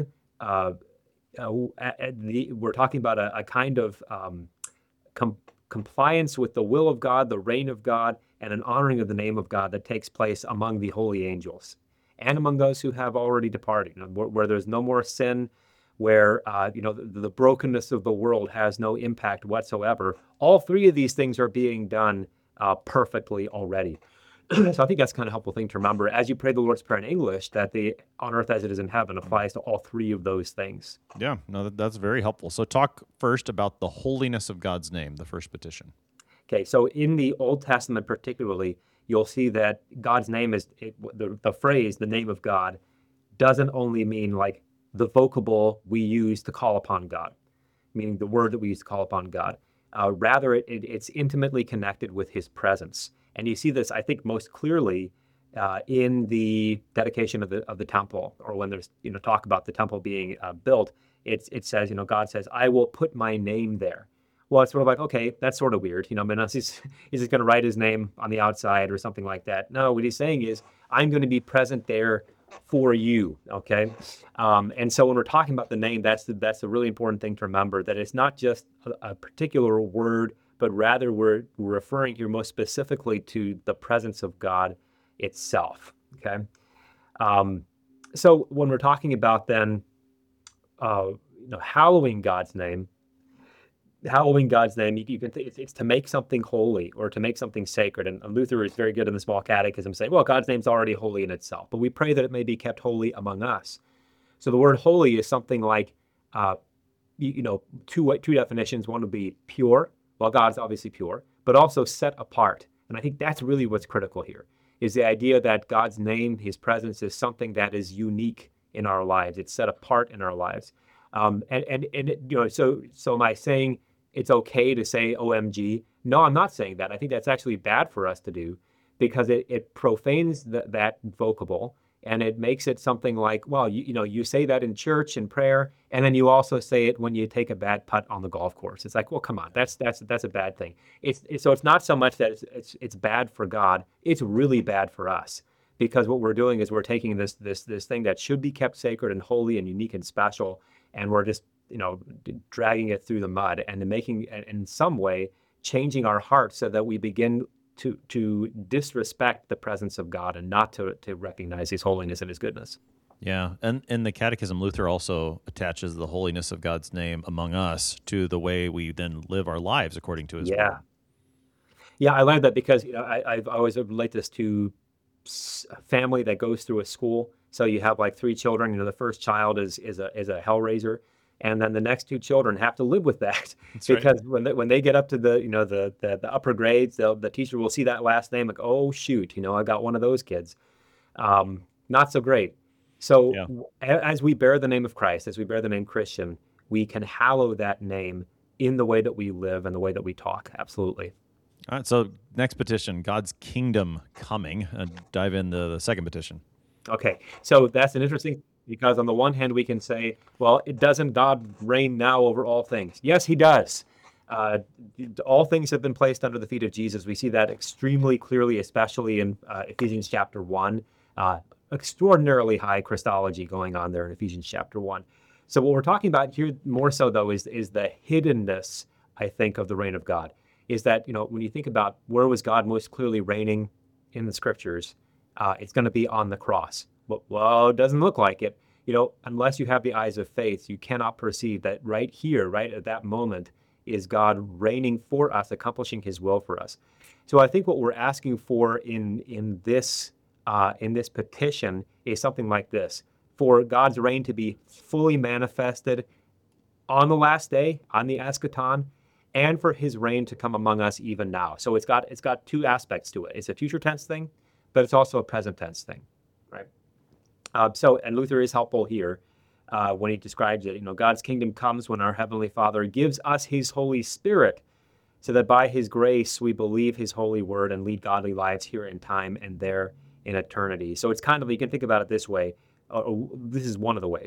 Speaker 2: we're talking about a kind of compliance with the will of God, the reign of God, and an honoring of the name of God that takes place among the holy angels and among those who have already departed, where there's no more sin, where the brokenness of the world has no impact whatsoever. All three of these things are being done perfectly already. So I think that's kind of helpful thing to remember as you pray the Lord's Prayer in English, that the on earth as it is in heaven applies to all three of those things.
Speaker 1: Yeah, no, that's very helpful. So talk first about the holiness of God's name, the first petition.
Speaker 2: Okay, so in the Old Testament particularly, you'll see that God's name is, the phrase, the name of God, doesn't only mean like the vocable we use to call upon God, meaning the word that we use to call upon God. Rather, it's intimately connected with his presence. And you see this, I think, most clearly in the dedication of the temple, or when there's talk about the temple being built. It says, God says, "I will put my name there." Well, it's sort of like, okay, that's sort of weird. Unless he's just going to write his name on the outside or something like that. No, what he's saying is, I'm going to be present there for you. Okay, and so when we're talking about the name, that's a really important thing to remember, that it's not just a particular word, but rather we're referring here most specifically to the presence of God itself. Okay, so when we're talking about then, hallowing God's name, you can think it's to make something holy or to make something sacred. And Luther is very good in the Small Catechism saying, well, God's name's already holy in itself, but we pray that it may be kept holy among us. So the word holy is something like, two definitions. One would be pure. Well, God's obviously pure, but also set apart. And I think that's really what's critical here, is the idea that God's name, his presence, is something that is unique in our lives. It's set apart in our lives. So am I saying it's okay to say OMG? No, I'm not saying that. I think that's actually bad for us to do, because it profanes that vocable, and it makes it something like, well, you say that in church and prayer, and then you also say it when you take a bad putt on the golf course. It's like, well, come on, that's a bad thing. So it's not so much that it's bad for God. It's really bad for us, because what we're doing is we're taking this thing that should be kept sacred and holy and unique and special, and we're just dragging it through the mud and making, in some way, changing our hearts so that we begin to disrespect the presence of God and not to recognize his holiness and his goodness.
Speaker 1: Yeah, and in the Catechism, Luther also attaches the holiness of God's name among us to the way we then live our lives according to his word.
Speaker 2: Yeah, I learned that because I always relate this to a family that goes through a school. So you have like 3 children. The first child is a hellraiser, and then the next 2 children have to live with that. That's because right. when they get up to the upper grades, the teacher will see that last name like, oh shoot, I got one of those kids. Not so great. So as we bear the name of Christ, as we bear the name Christian, we can hallow that name in the way that we live and the way that we talk. Absolutely.
Speaker 1: All right. So next petition, God's kingdom coming. Dive into the second petition.
Speaker 2: Okay. So that's an interesting, because on the one hand, we can say, well, doesn't God reign now over all things? Yes, he does. All things have been placed under the feet of Jesus. We see that extremely clearly, especially in Ephesians chapter 1. Extraordinarily high Christology going on there in Ephesians chapter 1. So what we're talking about here more so, though, is the hiddenness, I think, of the reign of God. Is that, when you think about where was God most clearly reigning in the scriptures, it's going to be on the cross. Well, it doesn't look like it. Unless you have the eyes of faith, you cannot perceive that right here, right at that moment, is God reigning for us, accomplishing his will for us. So I think what we're asking for in this petition is something like this: for God's reign to be fully manifested on the last day, on the eschaton, and for his reign to come among us even now. So it's got 2 aspects to it. It's a future tense thing, but it's also a present tense thing, right? And Luther is helpful here when he describes it. God's kingdom comes when our Heavenly Father gives us his Holy Spirit, so that by his grace we believe his holy word and lead godly lives here in time and there in eternity. So it's kind of, you can think about it this way. This is one of the ways.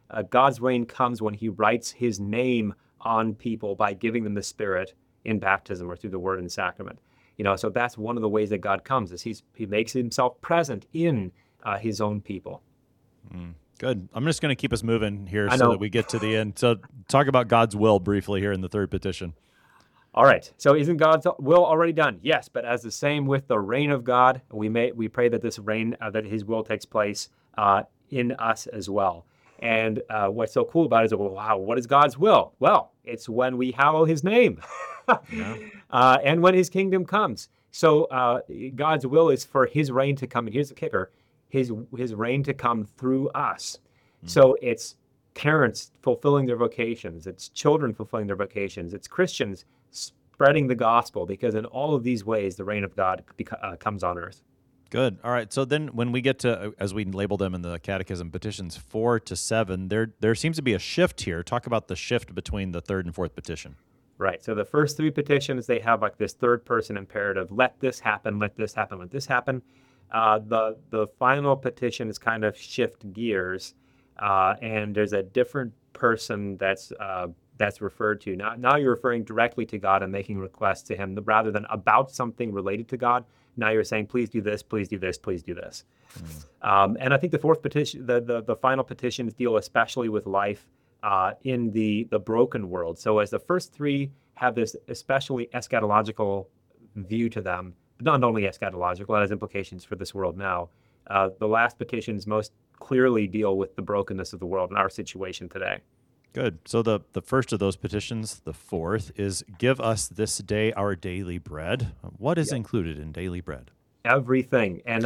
Speaker 2: God's reign comes when he writes his name on people by giving them the Spirit in baptism or through the word and sacrament. So that's one of the ways that God comes, is he makes himself present in his own people.
Speaker 1: Good. I'm just going to keep us moving here so that we get to the end. So talk about God's will briefly here in the third petition.
Speaker 2: All right. So isn't God's will already done? Yes, but as the same with the reign of God, we pray that this reign, that his will takes place in us as well. And what's so cool about it is, wow, what is God's will? Well, it's when we hallow his name and when his kingdom comes. So God's will is for his reign to come. And here's the kicker, his reign to come through us. So it's parents fulfilling their vocations. It's children fulfilling their vocations. It's Christians spreading the gospel, because in all of these ways, the reign of God comes on earth.
Speaker 1: Good. All right. So then when we get to, as we label them in the Catechism, petitions 4 to 7, there seems to be a shift here. Talk about the shift between the third and fourth petition.
Speaker 2: Right. So the first three petitions, they have like this third person imperative. Let this happen, let this happen, let this happen. The final petition is kind of shift gears, and there's a different person that's referred to. Now you're referring directly to God and making requests to him rather than about something related to God. Now you're saying, please do this, please do this, please do this. And I think the fourth petition, the final petitions deal especially with life in the broken world. So as the first three have this especially eschatological view to them, but not only eschatological, it has implications for this world now. The last petitions most clearly deal with the brokenness of the world and our situation today.
Speaker 1: Good. So the first of those petitions, the fourth, is give us this day our daily bread. What is included in daily bread?
Speaker 2: Everything. And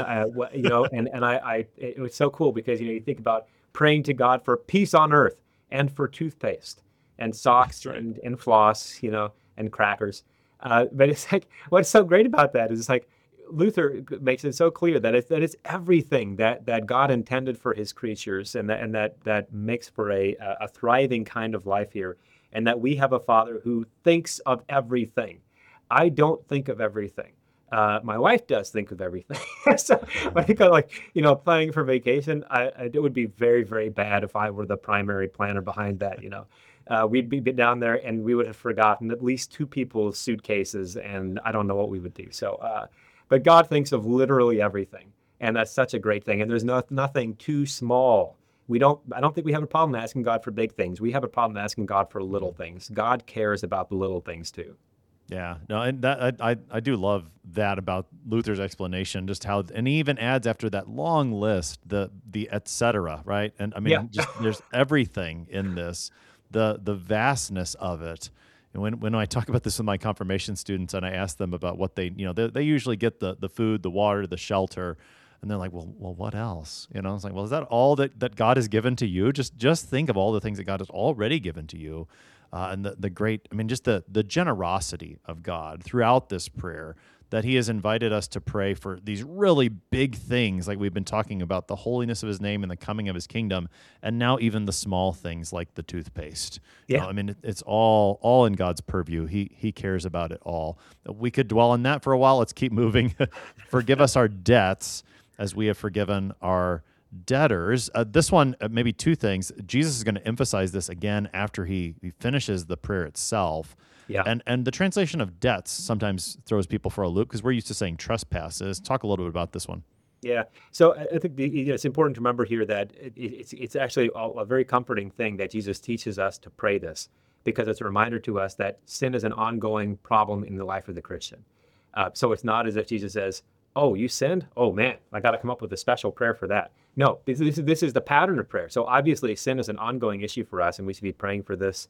Speaker 2: it was so cool because you think about praying to God for peace on earth and for toothpaste and socks and floss, and crackers. But it's like, what's so great about that is it's like Luther makes it so clear that it's everything that God intended for his creatures, and that makes for a thriving kind of life here, and that we have a Father who thinks of everything. I don't think of everything. My wife does think of everything. So I think planning for vacation, it would be very, very bad if I were the primary planner behind that. We'd be down there and we would have forgotten at least two people's suitcases, and I don't know what we would do. So. But God thinks of literally everything, and that's such a great thing. And there's nothing too small. I don't think we have a problem asking God for big things. We have a problem asking God for little things. God cares about the little things too.
Speaker 1: Yeah, no, and that I do love that about Luther's explanation, just how, and he even adds after that long list the et cetera, right? And I mean, just there's everything in this, the vastness of it. And when I talk about this with my confirmation students and I ask them about what they usually get the food, the water, the shelter, and they're like, well, what else? It's like, well, is that all that God has given to you? Just think of all the things that God has already given to you, and the great, just the generosity of God throughout this prayer, that he has invited us to pray for these really big things, like we've been talking about, the holiness of his name and the coming of his kingdom, and now even the small things like the toothpaste.
Speaker 2: Yeah.
Speaker 1: It's all in God's purview. He cares about it all. We could dwell on that for a while. Let's keep moving. Forgive us our debts as we have forgiven our debtors. This one, maybe two things. Jesus is going to emphasize this again after he finishes the prayer itself.
Speaker 2: Yeah.
Speaker 1: And the translation of debts sometimes throws people for a loop because we're used to saying trespasses. Talk a little bit about this one.
Speaker 2: Yeah. So I think it's important to remember here that it's actually a very comforting thing that Jesus teaches us to pray this, because it's a reminder to us that sin is an ongoing problem in the life of the Christian. So it's not as if Jesus says, oh, you sinned? Oh, man, I got to come up with a special prayer for that. No, this is the pattern of prayer. So obviously sin is an ongoing issue for us, and we should be praying for this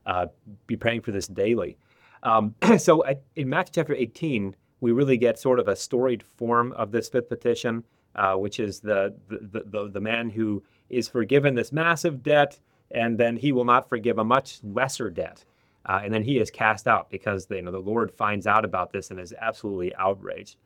Speaker 2: daily. So in Matthew chapter 18, we really get sort of a storied form of this fifth petition, which is the man who is forgiven this massive debt, and then he will not forgive a much lesser debt. And then he is cast out because the Lord finds out about this and is absolutely outraged.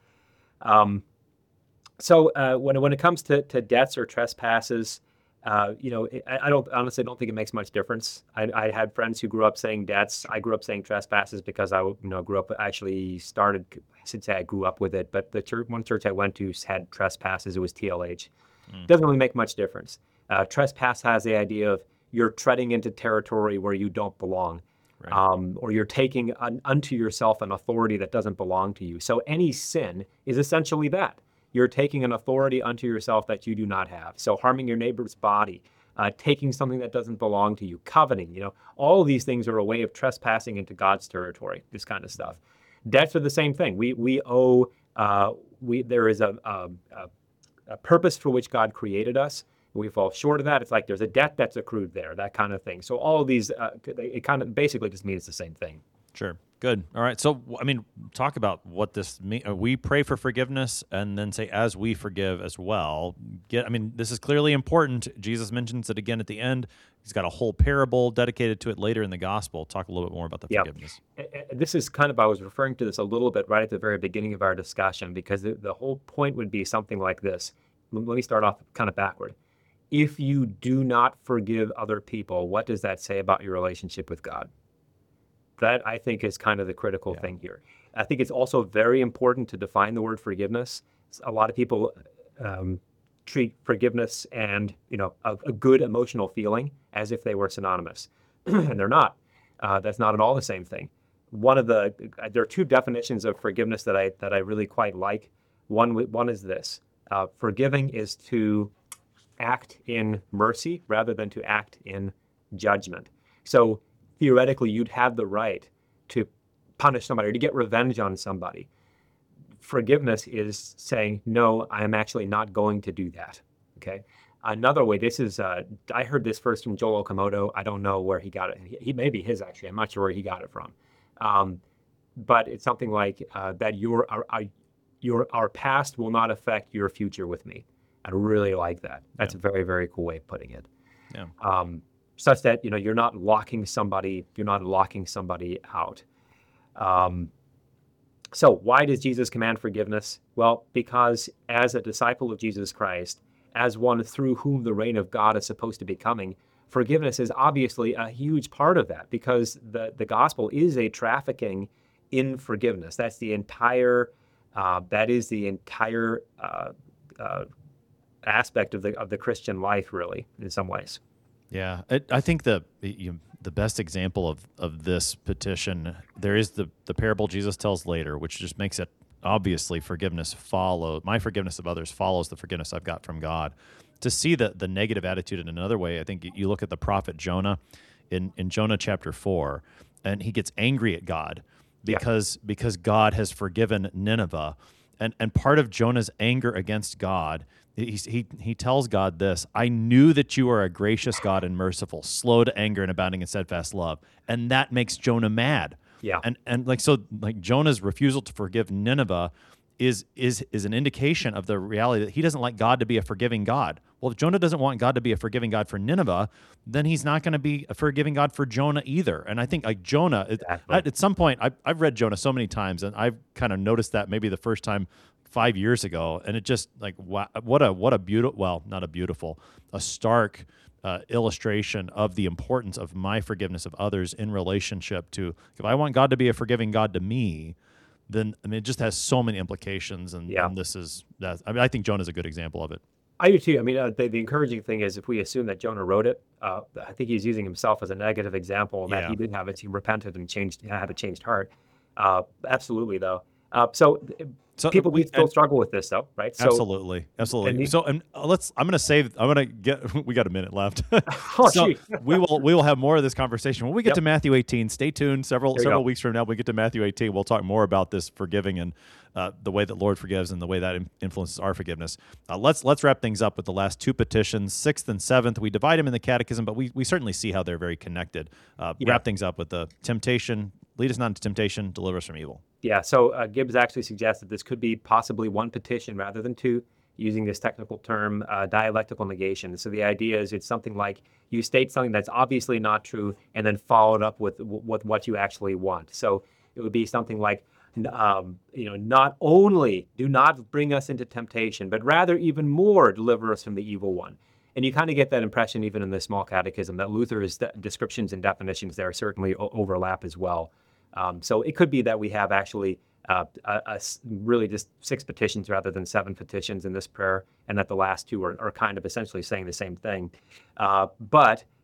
Speaker 2: So when it comes to debts or trespasses, I honestly don't think it makes much difference. I had friends who grew up saying debts. I grew up saying trespasses because I grew up, actually started, I should say I grew up with it, but one church I went to had trespasses. It was TLH. Doesn't really make much difference. Trespass has the idea of you're treading into territory where you don't belong.
Speaker 1: Right.
Speaker 2: Or you're taking unto yourself an authority that doesn't belong to you. So any sin is essentially that. You're taking an authority unto yourself that you do not have. So harming your neighbor's body, taking something that doesn't belong to you, coveting, all of these things are a way of trespassing into God's territory, this kind of stuff. Debts are the same thing. We owe, there is a purpose for which God created us. We fall short of that. It's like there's a debt that's accrued there, that kind of thing. So all of these, it kind of basically just means the same thing.
Speaker 1: Sure. Good. All right. So, talk about what this means. We pray for forgiveness and then say, as we forgive as well. This is clearly important. Jesus mentions it again at the end. He's got a whole parable dedicated to it later in the gospel. Talk a little bit more about the forgiveness.
Speaker 2: This is kind of, I was referring to this a little bit right at the very beginning of our discussion, because the whole point would be something like this. Let me start off kind of backward. If you do not forgive other people, what does that say about your relationship with God? That, I think, is kind of the critical thing here. I think it's also very important to define the word forgiveness. A lot of people treat forgiveness and a good emotional feeling as if they were synonymous, and they're not. That's not at all the same thing. There are two definitions of forgiveness that I really quite like. One is this: forgiving is to act in mercy rather than to act in judgment. So theoretically, you'd have the right to punish somebody or to get revenge on somebody. Forgiveness is saying, no, I am actually not going to do that. Okay. Another way, this is, I heard this first from Joel Okamoto. I don't know where he got it. He may be his, actually. I'm not sure where he got it from. But it's something like that our past will not affect your future with me. I really like that. That's a very, very cool way of putting it.
Speaker 1: Yeah.
Speaker 2: Such that you're not locking somebody out. So why does Jesus command forgiveness? Well, because as a disciple of Jesus Christ, as one through whom the reign of God is supposed to be coming, forgiveness is obviously a huge part of that, because the gospel is a trafficking in forgiveness. That's the entire aspect of the Christian life, really, in some ways.
Speaker 1: Yeah, I think the best example of this petition, there is the parable Jesus tells later, which just makes it obviously my forgiveness of others follows the forgiveness I've got from God. To see the negative attitude in another way, I think you look at the prophet Jonah in Jonah chapter 4, and he gets angry at God because God has forgiven Nineveh. And part of Jonah's anger against God, he tells God this: I knew that you are a gracious God and merciful, slow to anger and abounding in steadfast love. And that makes Jonah mad.
Speaker 2: Yeah.
Speaker 1: And Jonah's refusal to forgive Nineveh is an indication of the reality that he doesn't like God to be a forgiving God. Well, if Jonah doesn't want God to be a forgiving God for Nineveh, then he's not going to be a forgiving God for Jonah either. And I think Jonah, at some point, I've read Jonah so many times, and I've kind of noticed that maybe the first time 5 years ago, and it just what a beautiful, well, not a beautiful, a stark illustration of the importance of my forgiveness of others in relationship to, if I want God to be a forgiving God to me, then it just has so many implications, and this is that. I think Jonah's a good example of it.
Speaker 2: I do too. The encouraging thing is, if we assume that Jonah wrote it, I think he's using himself as a negative example, and that he did have it. He repented and had a changed heart. Absolutely, though. So people still struggle with this, though, right? So,
Speaker 1: absolutely. We got a minute left. we will have more of this conversation when we get to Matthew 18. Stay tuned. Several weeks from now, we get to Matthew 18. We'll talk more about this forgiving and the way that Lord forgives and the way that influences our forgiveness. Let's wrap things up with the last two petitions, 6th and 7th. We divide them in the catechism, but we certainly see how they're very connected. Wrap things up with the temptation. Lead us not into temptation, deliver us from evil.
Speaker 2: Yeah, so Gibbs actually suggests that this could be possibly one petition rather than two, using this technical term, dialectical negation. So the idea is it's something like you state something that's obviously not true and then follow it up with what you actually want. So it would be something like, not only do not bring us into temptation, but rather even more deliver us from the evil one. And you kind of get that impression even in the small catechism, that Luther's descriptions and definitions there certainly overlap as well. So it could be that we have actually really just 6 petitions rather than 7 petitions in this prayer, and that the last 2 are kind of essentially saying the same thing. But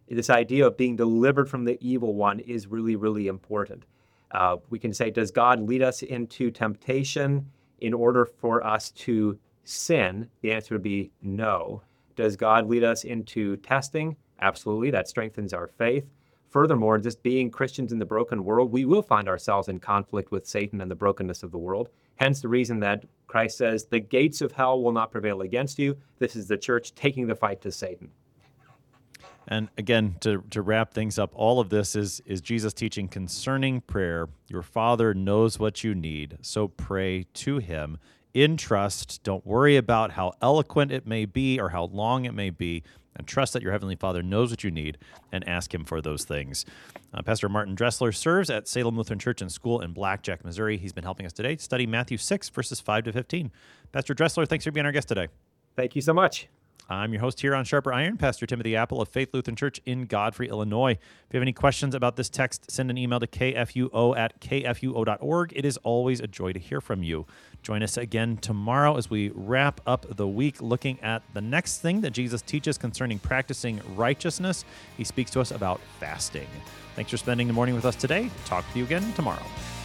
Speaker 2: this idea of being delivered from the evil one is really, really important. We can say, does God lead us into temptation in order for us to sin? The answer would be no. Does God lead us into testing? Absolutely. That strengthens our faith. Furthermore, just being Christians in the broken world, we will find ourselves in conflict with Satan and the brokenness of the world. Hence the reason that Christ says, the gates of hell will not prevail against you. This is the church taking the fight to Satan.
Speaker 1: And again, to wrap things up, all of this is Jesus teaching concerning prayer. Your Father knows what you need, so pray to him in trust. Don't worry about how eloquent it may be or how long it may be, and trust that your Heavenly Father knows what you need and ask him for those things. Pastor Martin Dressler serves at Salem Lutheran Church and School in Blackjack, Missouri. He's been helping us today to study Matthew 6, verses 5 to 15. Pastor Dressler, thanks for being our guest today.
Speaker 2: Thank you so much.
Speaker 1: I'm your host here on Sharper Iron, Pastor Timothy Apple of Faith Lutheran Church in Godfrey, Illinois. If you have any questions about this text, send an email to kfuo@kfuo.org. It is always a joy to hear from you. Join us again tomorrow as we wrap up the week looking at the next thing that Jesus teaches concerning practicing righteousness. He speaks to us about fasting. Thanks for spending the morning with us today. Talk to you again tomorrow.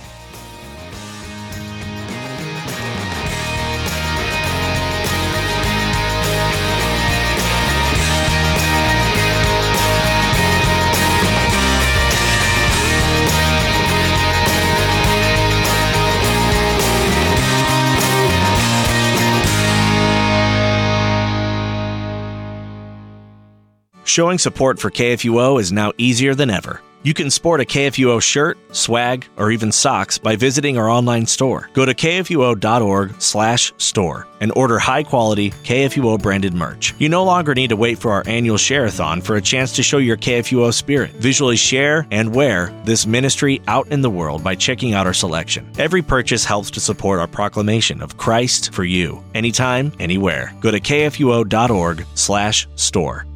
Speaker 5: Showing support for KFUO is now easier than ever. You can sport a KFUO shirt, swag, or even socks by visiting our online store. Go to kfuo.org/store and order high-quality KFUO-branded merch. You no longer need to wait for our annual share-a-thon for a chance to show your KFUO spirit. Visually share and wear this ministry out in the world by checking out our selection. Every purchase helps to support our proclamation of Christ for you, anytime, anywhere. Go to kfuo.org/store.